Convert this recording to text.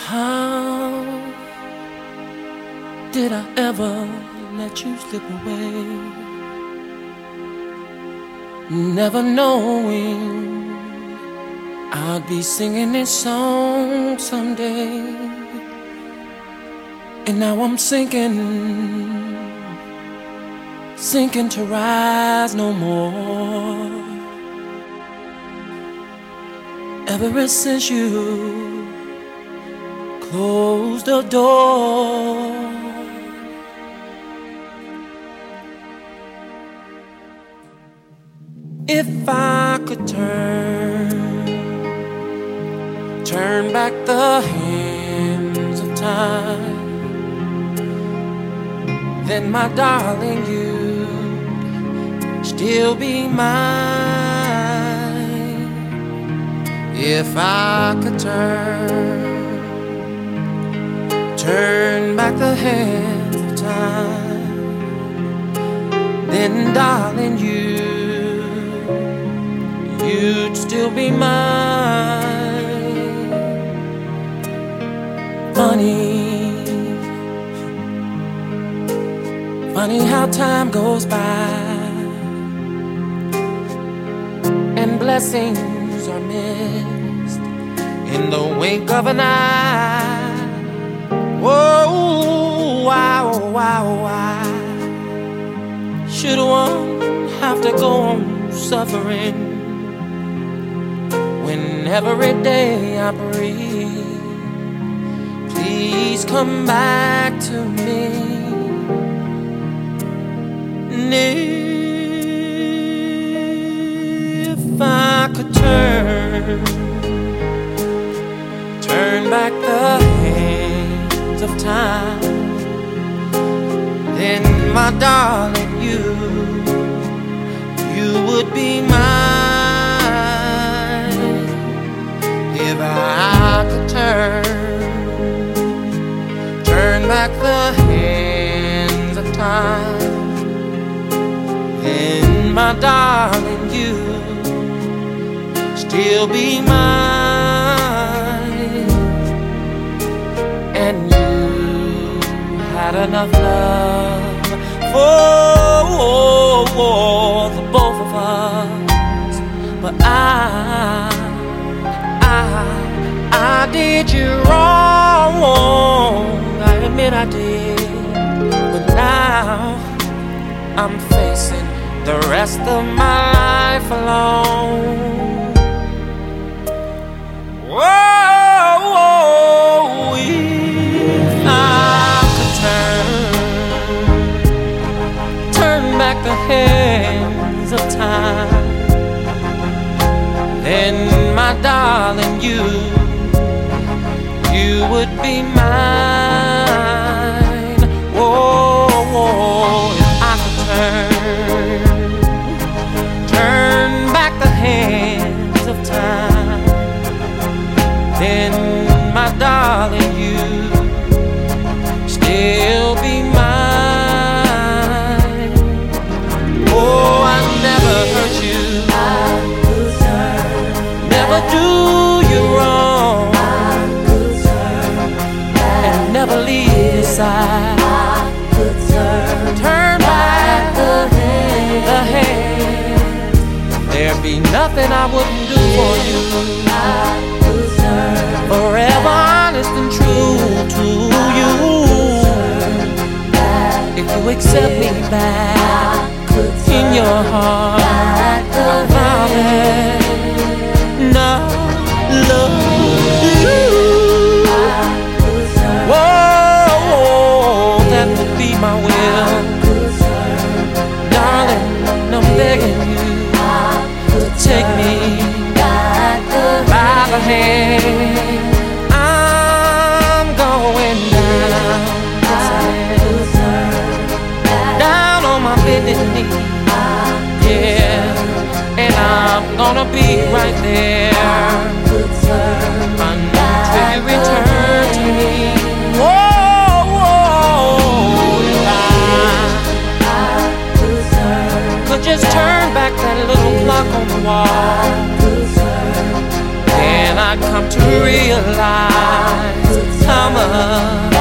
How did I ever let you slip away? Never knowing I'd be singing this song someday. And now I'm sinking to rise no more. Ever since you closed the door, if I could turn back the hands of time, then my darling, you'd still be mine. If I could turn back the hands of time, then darling, you'd still be mine. Funny how time goes by and blessings are missed in the wink of an eye. Whoa, why should one have to go on suffering when every day I breathe? Please come back to me. And if I could turn back the hands of time, then my darling, you would be mine. If I could turn back the hands of time, then my darling, you still be mine. And you had enough love for the both of us, but I did you wrong. I admit I did, but now I'm facing the rest of my life alone. Whoa, if I could turn back the hands of time, then my darling, you would be mine. Whoa, if I could turn back the hands of time, then my darling, you still be mine. Oh, I never hurt you, never do you wrong, and never leave your side. Turn back the hand. There'd be nothing I wouldn't do for you. Forever honest and true to you. If you accept me back in your heart, I promise not love you. Whoa, that would be my will. Darling, I'm begging you to take me by the hand. I'm going down on my bended knee, yeah, and I'm gonna be right there until you return to me. Whoa, if I could just turn back that little clock on the wall, then I'd come to realize love.